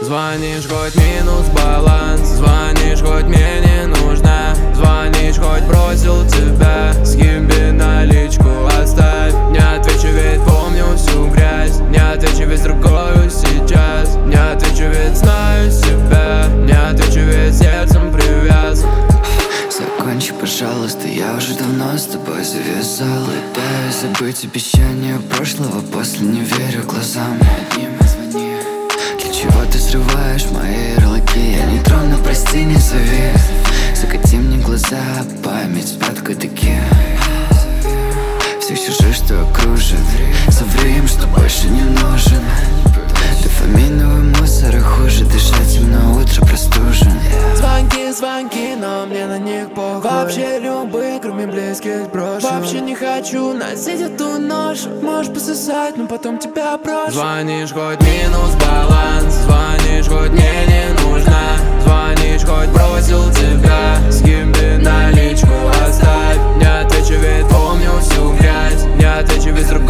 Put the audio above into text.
Звонишь, хоть минус баланс, звонишь, хоть мне не нужно, звонишь, хоть бросил тебя, скинь наличку оставь. Не отвечу, ведь помню всю грязь, не отвечу, ведь с другою сейчас, не отвечу, ведь знаю себя, не отвечу, ведь сердцем привязан. Закончи, пожалуйста, я уже давно с тобой завязал. Пытаюсь забыть обещания прошлого, после не верю глазам. Для чего ты срываешь мои ярлыки? Я не трону, прости, не зови. Закати мне глаза, память спят кадыки. Всех чужих, что окружит, соври им, что больше не нужен. Дофаминовый мусор, и хуже дышать им на утро простужен. Звонки, но мне на них похуй. Вообще любые, кроме близких, брошу. Вообще не хочу носить эту ношу. Можешь пососать, но потом тебя брошу. Звонишь, хоть минус баланс, звонишь, хоть мне не нужно, звонишь, хоть бросил тебя, скинь наличку оставь. Не отвечу, ведь помню всю грязь, не отвечу, ведь с другой